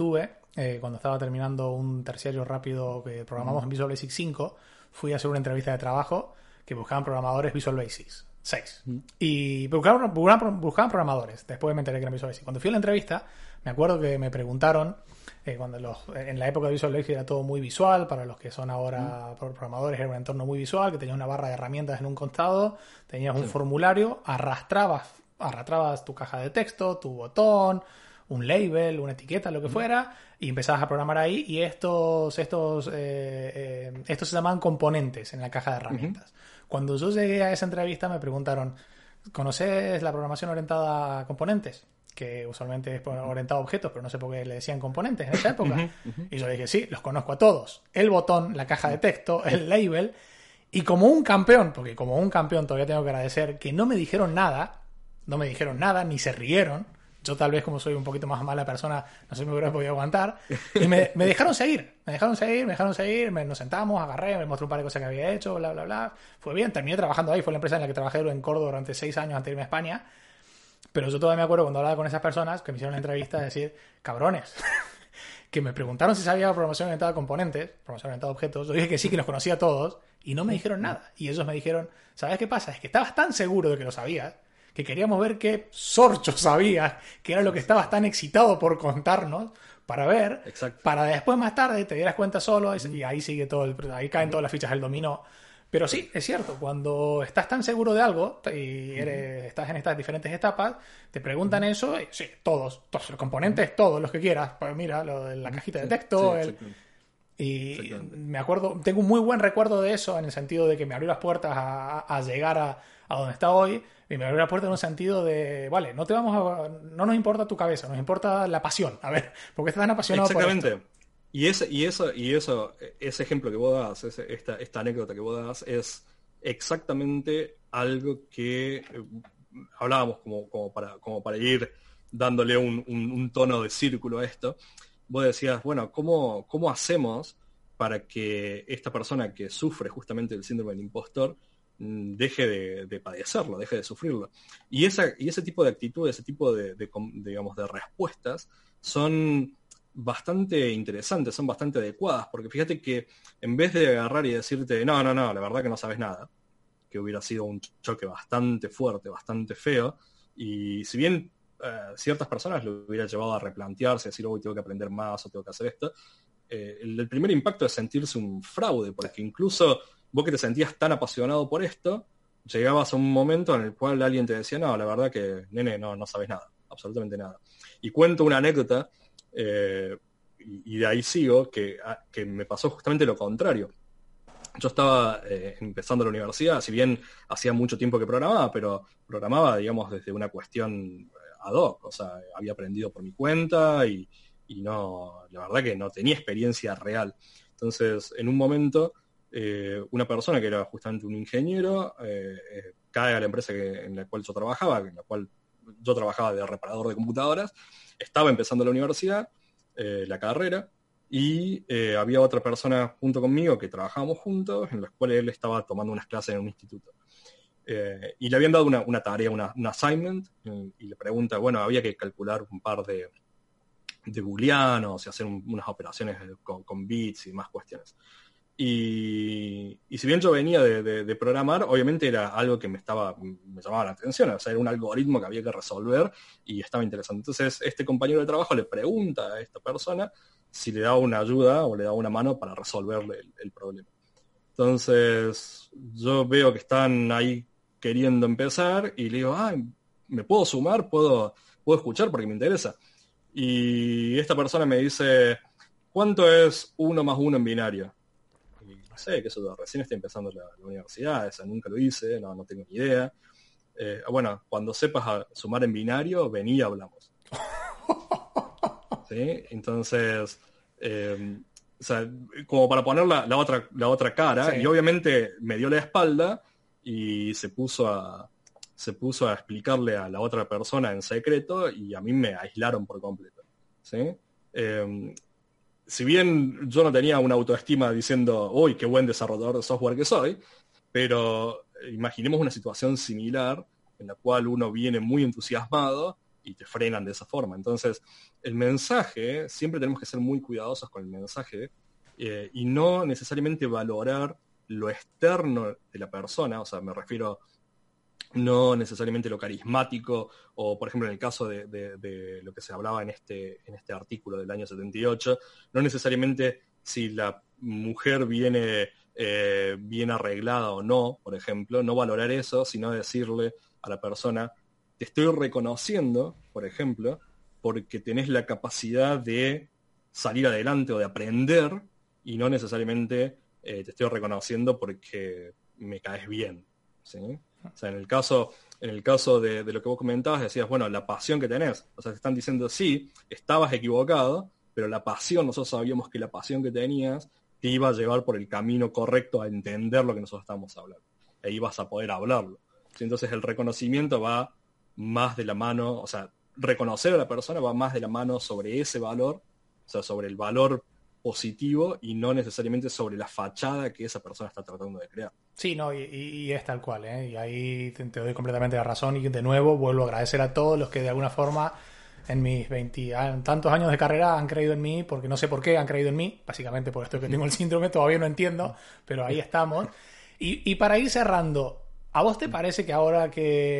eh, cuando estaba terminando un terciario rápido que programamos mm. en Visual Basic cinco, fui a hacer una entrevista de trabajo que buscaban programadores Visual Basic seis. Mm. Y buscaban, buscaban, buscaban programadores. Después me enteré que eran Visual Basic. Cuando fui a la entrevista, me acuerdo que me preguntaron, eh, cuando los, en la época de Visual Basic era todo muy visual, para los que son ahora mm. programadores era un entorno muy visual, que tenías una barra de herramientas en un costado, tenías sí. un formulario, arrastrabas, arrastrabas tu caja de texto, tu botón, un label, una etiqueta, lo que fuera, y empezabas a programar ahí, y estos estos eh, eh, estos se llamaban componentes en la caja de herramientas. Uh-huh. Cuando yo llegué a esa entrevista me preguntaron, ¿conoces la programación orientada a componentes? Que usualmente es orientado a objetos, pero no sé por qué le decían componentes en esa época. Uh-huh, uh-huh. Y yo le dije, sí, los conozco a todos. El botón, la caja de texto, el label, y como un campeón, porque como un campeón todavía tengo que agradecer que no me dijeron nada, no me dijeron nada, ni se rieron. Yo tal vez como soy un poquito más mala persona, no sé si me hubiera podido aguantar. Y me, me dejaron seguir, me dejaron seguir, me dejaron seguir, me, nos sentamos, agarré, me mostré un par de cosas que había hecho, bla, bla, bla. Fue bien, terminé trabajando ahí, fue la empresa en la que trabajé en Córdoba durante seis años antes de irme a España. Pero yo todavía me acuerdo cuando hablaba con esas personas que me hicieron la entrevista de decir, cabrones, que me preguntaron si sabía programación orientada a componentes, programación orientada a objetos. Yo dije que sí, que los conocía todos y no me dijeron nada. Y ellos me dijeron, ¿sabes qué pasa? Es que estabas tan seguro de que lo sabías que queríamos ver qué sorcho sabías, que era lo que estabas tan excitado por contarnos, para ver, Exacto. para después más tarde te dieras cuenta solo y, y ahí sigue todo, el, ahí caen todas las fichas del dominó. Pero sí, es cierto, cuando estás tan seguro de algo y eres, estás en estas diferentes etapas, te preguntan uh-huh. eso, y sí, todos, todos los componentes, todos los que quieras, pues mira, lo de la cajita de texto, sí, el, y me acuerdo, tengo un muy buen recuerdo de eso en el sentido de que me abrió las puertas a, a llegar a, a donde está hoy, y me abrió las puertas en un sentido de, vale, no te vamos a, no nos importa tu cabeza, nos importa la pasión, a ver, ¿por qué estás tan apasionado Exactamente. por esto? Y ese, y eso, y eso, ese ejemplo que vos das, ese, esta, esta anécdota que vos das, es exactamente algo que eh, hablábamos como, como, para, como para ir dándole un, un, un tono de círculo a esto. Vos decías, bueno, ¿cómo, cómo hacemos para que esta persona que sufre justamente el síndrome del impostor mmm, deje de, de padecerlo, deje de sufrirlo? Y, esa, y ese tipo de actitudes, ese tipo de, de, de, digamos, de respuestas son bastante interesantes, son bastante adecuadas, porque fíjate que en vez de agarrar y decirte, no, no, no, la verdad que no sabes nada, que hubiera sido un choque bastante fuerte, bastante feo, y si bien eh, ciertas personas lo hubiera llevado a replantearse, decir, hoy tengo que aprender más o tengo que hacer esto, eh, el, el primer impacto es sentirse un fraude, porque incluso vos que te sentías tan apasionado por esto, llegabas a un momento en el cual alguien te decía, no, la verdad que, nene, no, no sabes nada, absolutamente nada. Y cuento una anécdota, Eh, y, y de ahí sigo, que, a, que me pasó justamente lo contrario. Yo estaba eh, empezando la universidad, si bien hacía mucho tiempo que programaba, pero programaba, digamos, desde una cuestión ad hoc, o sea, había aprendido por mi cuenta y, y no, la verdad que no tenía experiencia real. Entonces, en un momento, eh, una persona que era justamente un ingeniero, eh, eh, cae a la empresa que, en la cual yo trabajaba, en la cual yo trabajaba de reparador de computadoras, estaba empezando la universidad, eh, la carrera, y eh, había otra persona junto conmigo que trabajábamos juntos, en las cuales él estaba tomando unas clases en un instituto. Eh, y le habían dado una, una tarea, una, un assignment, y, y le pregunta, bueno, había que calcular un par de, de booleanos y hacer un, unas operaciones con, con bits y más cuestiones. Y, y si bien yo venía de, de, de programar, obviamente era algo que me estaba me llamaba la atención, o sea, era un algoritmo que había que resolver y estaba interesante. Entonces este compañero de trabajo le pregunta a esta persona si le da una ayuda o le da una mano para resolverle el, el problema. Entonces yo veo que están ahí queriendo empezar y le digo, ah, ¿me puedo sumar? ¿Puedo, puedo escuchar porque me interesa? Y esta persona me dice, ¿cuánto es uno más uno en binario? No sé, que eso recién estoy empezando la, la universidad, esa nunca lo hice, no, no tengo ni idea. Eh, bueno, cuando sepas a sumar en binario, vení y hablamos. ¿Sí? Entonces, eh, o sea, como para poner la, la, otra, la otra cara, sí. Y obviamente me dio la espalda y se puso a se puso a explicarle a la otra persona en secreto y a mí me aislaron por completo. ¿Sí? Eh, Si bien yo no tenía una autoestima diciendo, uy, qué buen desarrollador de software que soy, pero imaginemos una situación similar en la cual uno viene muy entusiasmado y te frenan de esa forma. Entonces, el mensaje, siempre tenemos que ser muy cuidadosos con el mensaje eh, y no necesariamente valorar lo externo de la persona, o sea, me refiero no necesariamente lo carismático, o por ejemplo en el caso de, de, de lo que se hablaba en este, en este artículo del año setenta y ocho, no necesariamente si la mujer viene eh, bien arreglada o no, por ejemplo, no valorar eso, sino decirle a la persona, te estoy reconociendo, por ejemplo, porque tenés la capacidad de salir adelante o de aprender, y no necesariamente eh, te estoy reconociendo porque me caes bien, ¿sí? O sea, en el caso, en el caso de, de lo que vos comentabas, decías, bueno, la pasión que tenés. O sea, te están diciendo, sí, estabas equivocado, pero la pasión, nosotros sabíamos que la pasión que tenías te iba a llevar por el camino correcto a entender lo que nosotros estábamos hablando. E ibas a poder hablarlo. ¿Sí? Entonces el reconocimiento va más de la mano, o sea, reconocer a la persona va más de la mano sobre ese valor, o sea, sobre el valor positivo y no necesariamente sobre la fachada que esa persona está tratando de crear. Sí, no, y, y es tal cual, ¿eh? Y ahí te, te doy completamente la razón y de nuevo vuelvo a agradecer a todos los que de alguna forma en mis veinte tantos años de carrera han creído en mí, porque no sé por qué han creído en mí, básicamente por esto que tengo el síndrome, todavía no entiendo, pero ahí estamos. Y, y para ir cerrando, ¿a vos te parece que ahora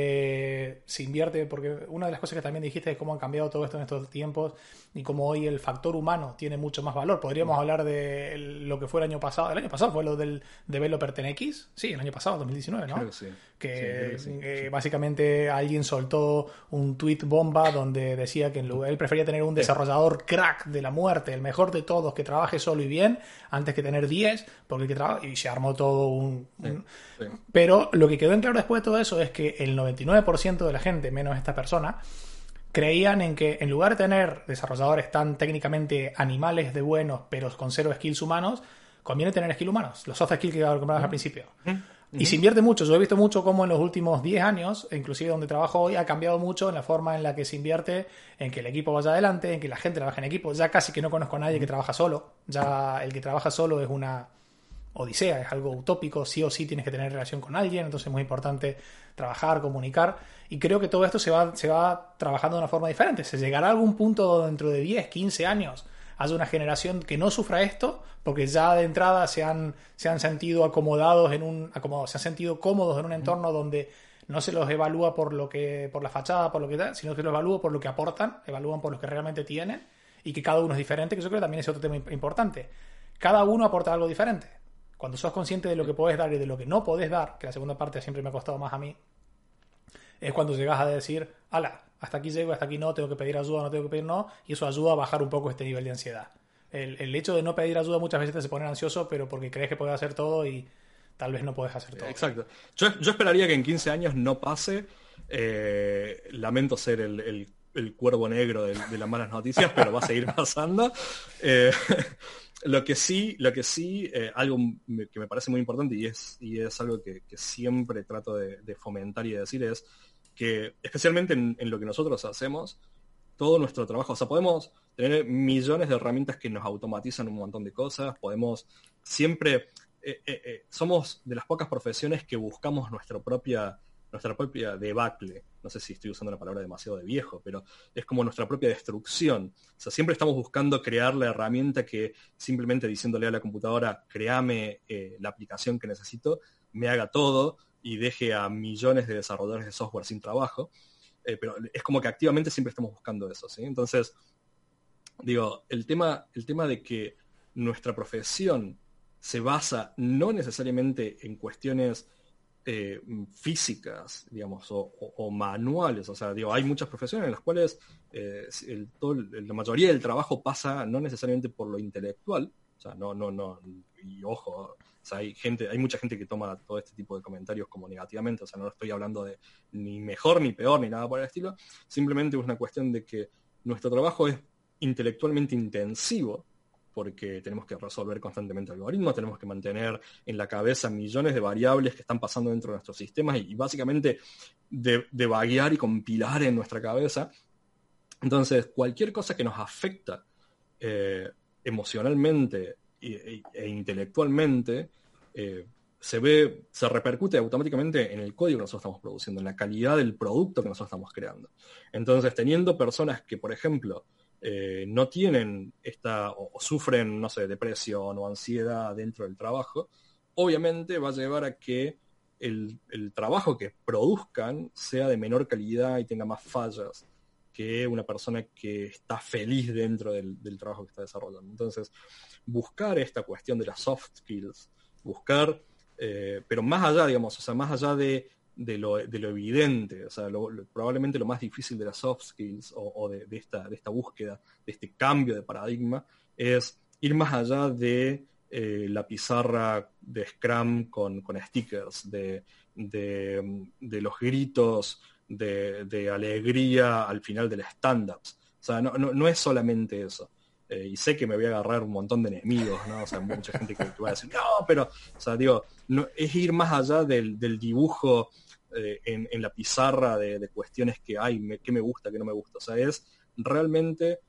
que se invierte, porque una de las cosas que también dijiste es cómo han cambiado todo esto en estos tiempos y cómo hoy el factor humano tiene mucho más valor? Podríamos hablar de lo que fue el año pasado. El año pasado fue lo del Developer Ten X. Sí, el año pasado, dos mil diecinueve, ¿no? Creo que sí. Que, sí, creo que sí, eh, sí. básicamente alguien soltó un tweet bomba donde decía que en lugar, él prefería tener un desarrollador crack de la muerte, el mejor de todos, que trabaje solo y bien, antes que tener diez, porque el que trabaja, y se armó todo un... un... Sí, sí. Pero lo que quedó en claro después de todo eso es que el noventa y nueve por ciento de la gente, menos esta persona, creían en que en lugar de tener desarrolladores tan técnicamente animales de buenos, pero con cero skills humanos, conviene tener skills humanos, los soft skills que comprabas al principio. Y se invierte mucho. Yo he visto mucho cómo en los últimos diez años, inclusive donde trabajo hoy, ha cambiado mucho en la forma en la que se invierte en que el equipo vaya adelante, en que la gente trabaje en equipo. Ya casi que no conozco a nadie que trabaja solo. Ya el que trabaja solo es una odisea, es algo utópico. Sí o sí tienes que tener relación con alguien, entonces es muy importante trabajar, comunicar. Y creo que todo esto se va, se va trabajando de una forma diferente. Se llegará a algún punto dentro de diez, quince años haya una generación que no sufra esto, porque ya de entrada se han, se han sentido acomodados en un acomodados, se han sentido cómodos en un entorno donde no se los evalúa por lo que por la fachada, por lo que da, sino que los evalúa por lo que aportan, evalúan por lo que realmente tienen, y que cada uno es diferente, que yo creo que también es otro tema importante. Cada uno aporta algo diferente. Cuando sos consciente de lo que podés dar y de lo que no podés dar, que la segunda parte siempre me ha costado más a mí, es cuando llegas a decir, ala, hasta aquí llego, hasta aquí no, tengo que pedir ayuda, no tengo que pedir no, y eso ayuda a bajar un poco este nivel de ansiedad. El, el hecho de no pedir ayuda muchas veces te hace poner ansioso, pero porque crees que puedes hacer todo y tal vez no puedes hacer todo. Exacto. Yo, yo esperaría que en quince años no pase. Eh, lamento ser el, el, el cuervo negro de, de las malas noticias, pero va a seguir pasando. Eh, lo que sí, lo que sí eh, algo que me parece muy importante y es, y es algo que, que siempre trato de, de fomentar y de decir es que, especialmente en, en lo que nosotros hacemos, todo nuestro trabajo, o sea, podemos tener millones de herramientas que nos automatizan un montón de cosas, podemos siempre, eh, eh, eh, somos de las pocas profesiones que buscamos nuestra propia, nuestra propia debacle, no sé si estoy usando una palabra demasiado de viejo, pero es como nuestra propia destrucción, o sea, siempre estamos buscando crear la herramienta que simplemente diciéndole a la computadora, créame eh, la aplicación que necesito, me haga todo y deje a millones de desarrolladores de software sin trabajo. Eh, pero es como que activamente siempre estamos buscando eso, ¿sí? Entonces, digo, el tema, el tema de que nuestra profesión se basa no necesariamente en cuestiones eh, físicas, digamos, o, o, o manuales, o sea, digo, hay muchas profesiones en las cuales eh, el, todo, la mayoría del trabajo pasa no necesariamente por lo intelectual, o sea, no, no, no, y ojo, o sea, hay gente, hay mucha gente que toma todo este tipo de comentarios como negativamente, o sea, no estoy hablando de ni mejor ni peor ni nada por el estilo, simplemente es una cuestión de que nuestro trabajo es intelectualmente intensivo, porque tenemos que resolver constantemente algoritmos, tenemos que mantener en la cabeza millones de variables que están pasando dentro de nuestros sistemas y, y básicamente de, de vaguear y compilar en nuestra cabeza. Entonces, cualquier cosa que nos afecta eh, emocionalmente e, e, e intelectualmente, eh, se ve, se repercute automáticamente en el código que nosotros estamos produciendo, en la calidad del producto que nosotros estamos creando. Entonces, teniendo personas que, por ejemplo, eh, no tienen esta, o, o sufren, no sé, depresión o ansiedad dentro del trabajo, obviamente va a llevar a que el, el trabajo que produzcan sea de menor calidad y tenga más fallas que una persona que está feliz dentro del, del trabajo que está desarrollando. Entonces, buscar esta cuestión de las soft skills, buscar, eh, pero más allá, digamos, o sea, más allá de, de, lo, de lo evidente, o sea, lo, lo, probablemente lo más difícil de las soft skills o, o de, de, esta, de esta búsqueda, de este cambio de paradigma, es ir más allá de eh, la pizarra de Scrum con, con stickers, de, de, de los gritos de, de alegría al final de las stand-ups. O sea, no, no, no es solamente eso. Eh, y sé que me voy a agarrar un montón de enemigos, ¿no? O sea, mucha gente que, que va a decir, no, pero, o sea, digo, no, es ir más allá del, del dibujo eh, en, en la pizarra de, de cuestiones que hay, me, que me gusta, que no me gusta. O sea, es realmente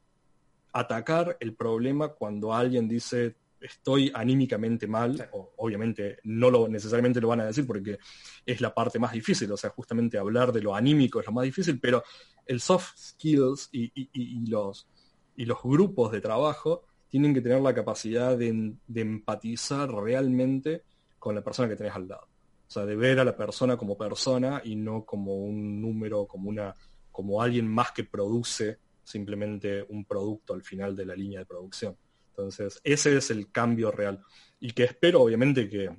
atacar el problema cuando alguien dice, estoy anímicamente mal, sí. O, obviamente no lo necesariamente lo van a decir porque es la parte más difícil, o sea, justamente hablar de lo anímico es lo más difícil, pero el soft skills y, y, y, y los... y los grupos de trabajo tienen que tener la capacidad de, de empatizar realmente con la persona que tenés al lado. O sea, de ver a la persona como persona y no como un número, como una, como alguien más que produce simplemente un producto al final de la línea de producción. Entonces, ese es el cambio real. Y que espero, obviamente, que,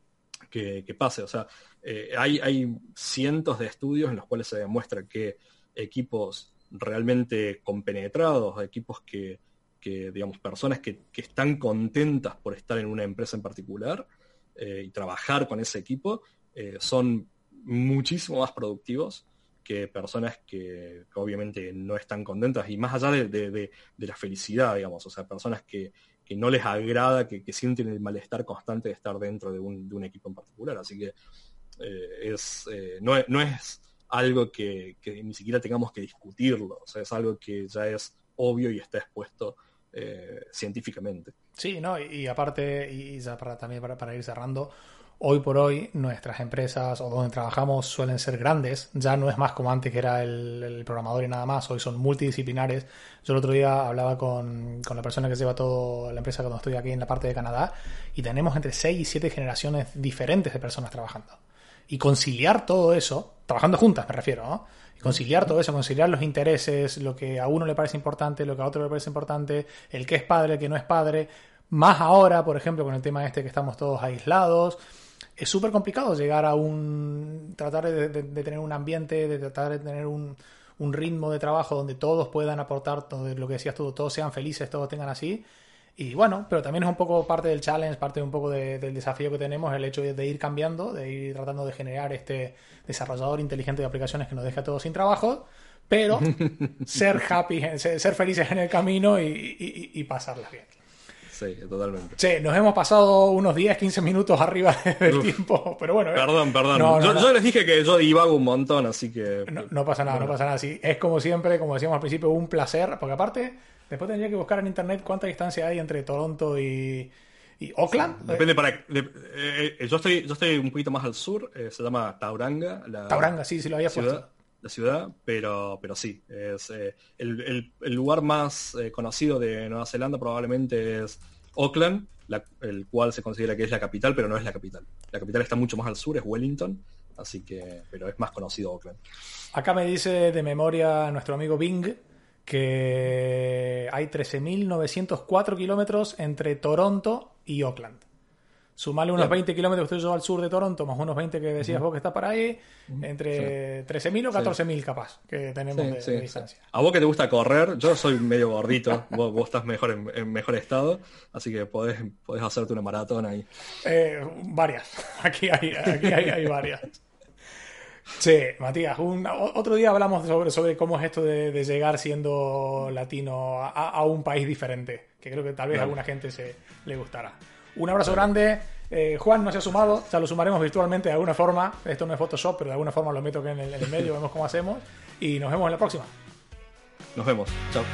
que, que pase. O sea, eh, hay, hay cientos de estudios en los cuales se demuestra que equipos realmente compenetrados, equipos que, que digamos, personas que, que están contentas por estar en una empresa en particular eh, y trabajar con ese equipo, eh, son muchísimo más productivos que personas que, que obviamente no están contentas, y más allá de, de, de, de la felicidad, digamos, o sea, personas que, que no les agrada, que, que sienten el malestar constante de estar dentro de un, de un equipo en particular. Así que eh, es, eh, no, no es algo que, que ni siquiera tengamos que discutirlo, o sea, es algo que ya es obvio y está expuesto eh, científicamente. Sí, ¿no? Y, y aparte, y ya para, también para, para ir cerrando, hoy por hoy nuestras empresas o donde trabajamos suelen ser grandes, ya no es más como antes que era el, el programador y nada más, hoy son multidisciplinares. Yo el otro día hablaba con, con la persona que lleva toda la empresa cuando estoy aquí en la parte de Canadá, y tenemos entre seis y siete generaciones diferentes de personas trabajando. Y conciliar todo eso, trabajando juntas me refiero, ¿no? Y conciliar todo eso, conciliar los intereses, lo que a uno le parece importante, lo que a otro le parece importante, el que es padre, el que no es padre, más ahora, por ejemplo, con el tema este que estamos todos aislados. Es súper complicado llegar a un... tratar de, de, de tener un ambiente, de tratar de tener un, un ritmo de trabajo donde todos puedan aportar, todo lo que decías tú, todos sean felices, todos tengan así. Y bueno, pero también es un poco parte del challenge, parte un poco de, del desafío que tenemos, el hecho de, de ir cambiando, de ir tratando de generar este desarrollador inteligente de aplicaciones que nos deje a todos sin trabajo, pero ser happy, ser, ser felices en el camino y, y, y pasarlas bien. Sí, totalmente. Sí, nos hemos pasado unos diez, quince minutos arriba del Uf, tiempo, pero bueno. Perdón, perdón. No, no, yo, no. yo les dije que yo divago un montón, así que... No, no pasa nada, bueno. no pasa nada. Sí, es como siempre, como decíamos al principio, un placer, porque aparte... Después tendría que buscar en internet cuánta distancia hay entre Toronto y, y Auckland. Sí, depende para... De, eh, eh, yo, estoy, yo estoy un poquito más al sur, eh, se llama Tauranga. La, Tauranga, sí, sí lo había ciudad, puesto. La ciudad, pero, pero sí. Es, eh, el, el, el lugar más eh, conocido de Nueva Zelanda probablemente es Auckland, la, el cual se considera que es la capital, pero no es la capital. La capital está mucho más al sur, es Wellington, así que, pero es más conocido Auckland. Acá me dice de memoria nuestro amigo Bing que hay trece mil novecientos cuatro kilómetros entre Toronto y Auckland. Sumarle unos Bien. veinte kilómetros que estoy yo al sur de Toronto, más unos veinte que decías uh-huh. vos que está para ahí, uh-huh. entre sí. trece mil o catorce mil sí. capaz que tenemos sí, de, sí, de distancia. Sí. A vos que te gusta correr, yo soy medio gordito, vos, vos estás mejor en, en mejor estado, así que podés, podés hacerte una maratón ahí. Eh, varias, aquí hay, aquí hay, hay varias. Sí, Matías, un, otro día hablamos sobre, sobre cómo es esto de, de llegar siendo latino a, a un país diferente, que creo que tal vez a alguna gente se le gustará. Un abrazo grande. Eh, Juan no se ha sumado, ya lo sumaremos virtualmente de alguna forma. Esto no es Photoshop, pero de alguna forma lo meto en el, en el medio, vemos cómo hacemos. Y nos vemos en la próxima. Nos vemos. Chao.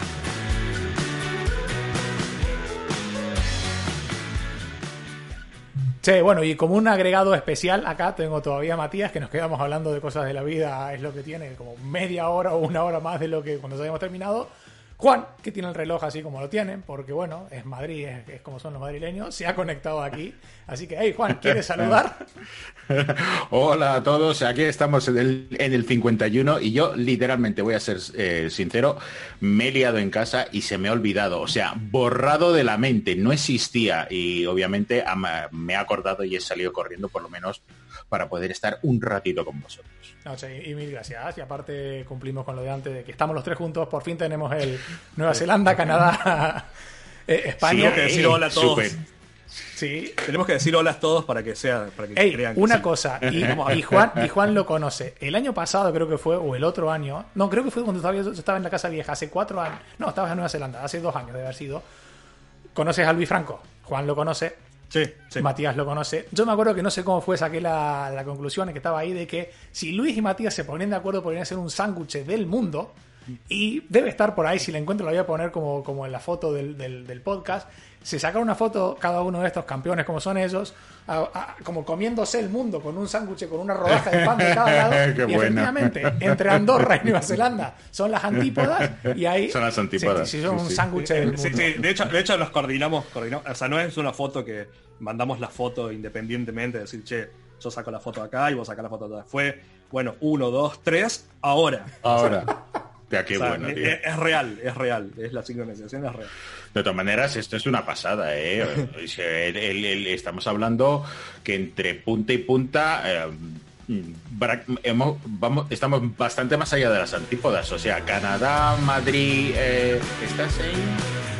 Sí, bueno, y como un agregado especial, acá tengo todavía a Matías, que nos quedamos hablando de cosas de la vida, es lo que tiene, como media hora o una hora más de lo que cuando ya habíamos terminado. Juan, que tiene el reloj así como lo tienen, porque bueno, es Madrid, es, es como son los madrileños, se ha conectado aquí. Así que, hey Juan, ¿quieres saludar? Hola a todos, aquí estamos en el, en el cincuenta y uno y yo literalmente, voy a ser eh, sincero, me he liado en casa y se me ha olvidado, o sea, borrado de la mente, no existía y obviamente me he acordado y he salido corriendo por lo menos para poder estar un ratito con vosotros. No, sí, y mil gracias. Y aparte cumplimos con lo de antes, de que estamos los tres juntos, por fin tenemos el Nueva Zelanda, Canadá, eh, España. Tenemos que decir hola a todos. Super. Sí. Tenemos que decir hola a todos para que sea, para que Ey, crean que una sí. cosa, y, y, Juan, y Juan lo conoce. El año pasado creo que fue, o el otro año, no, creo que fue cuando estaba, yo estaba en la casa vieja, hace cuatro años. No, estabas en Nueva Zelanda, hace dos años de haber sido. ¿Conoces a Luis Franco? Juan lo conoce. Sí, sí. Matías lo conoce. Yo me acuerdo que no sé cómo fue, saqué la, la conclusión que estaba ahí de que si Luis y Matías se ponían de acuerdo podrían hacer un sándwich del mundo. Y debe estar por ahí, si la encuentro la voy a poner como, como en la foto del, del, del podcast. Se sacaron una foto cada uno de estos campeones como son ellos, a, a, como comiéndose el mundo con un sándwich con una rodaja de pan de cada lado. Qué y bueno. efectivamente, entre Andorra y Nueva Zelanda son las antípodas y ahí son las antípodas. Sí, sí, son sí, un sí. sándwich del mundo. Sí, sí. De hecho, de hecho nos coordinamos, coordinamos, o sea, no es una foto que mandamos la foto independientemente, decir, che, yo saco la foto acá y vos sacás la foto acá. Fue, bueno, uno, dos, tres, ahora. Ahora. Ya, qué O sea, bueno, tío. es, es real, es real, es la sincronización, es real. De todas maneras, esto es una pasada, ¿eh? el, el, el, estamos hablando que entre punta y punta eh, hemos, vamos, estamos bastante más allá de las antípodas. O sea, Canadá, Madrid, eh, ¿estás ahí?